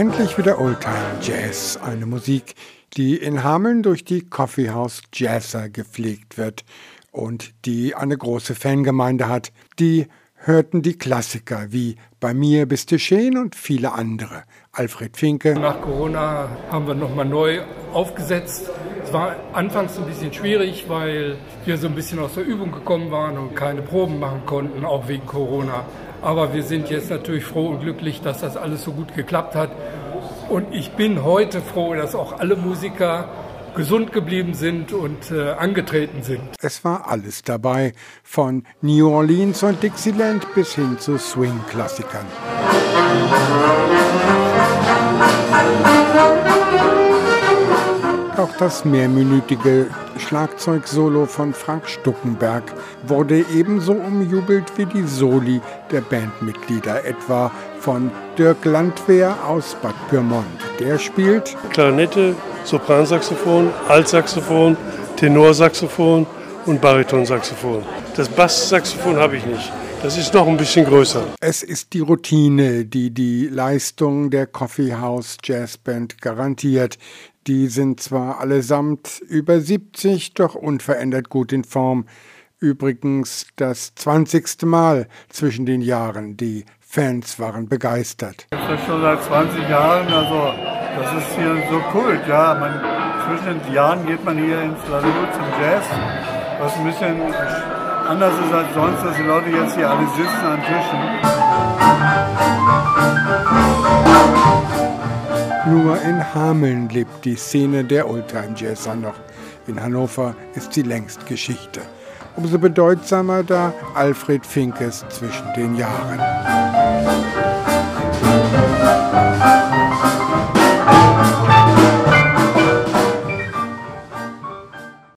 Endlich wieder Oldtime Jazz, eine Musik, die in Hameln durch die Coffeehouse Jazzer gepflegt wird und die eine große Fangemeinde hat. Die hörten die Klassiker wie Bei mir bist du schön und viele andere. Alfred Finke. Nach Corona haben wir nochmal neu aufgesetzt. Es war anfangs ein bisschen schwierig, weil wir so ein bisschen aus der Übung gekommen waren und keine Proben machen konnten, auch wegen Corona. Aber wir sind jetzt natürlich froh und glücklich, dass das alles so gut geklappt hat. Und ich bin heute froh, dass auch alle Musiker gesund geblieben sind und angetreten sind. Es war alles dabei, von New Orleans und Dixieland bis hin zu Swing-Klassikern. Auch das mehrminütige Schlagzeugsolo von Frank Stuckenberg wurde ebenso umjubelt wie die Soli der Bandmitglieder, etwa von Dirk Landwehr aus Bad Pyrmont. Der spielt Klarinette, Sopransaxophon, Altsaxophon, Tenorsaxophon und Baritonsaxophon. Das Basssaxophon habe ich nicht. Das ist noch ein bisschen größer. Es ist die Routine, die die Leistung der Coffeehouse Jazzband garantiert. Die sind zwar allesamt über 70, doch unverändert gut in Form. Übrigens das 20. Mal zwischen den Jahren. Die Fans waren begeistert. Das ist schon seit 20 Jahren, also das ist hier so Kult. Ja, zwischen den Jahren geht man hier ins Lalou zum Jazz, was ein bisschen anders ist als sonst, dass die Leute jetzt hier alle sitzen an Tischen. Nur in Hameln lebt die Szene der Oldtime-Jazzer noch. In Hannover ist sie längst Geschichte. Umso bedeutsamer da Alfred Finkes zwischen den Jahren.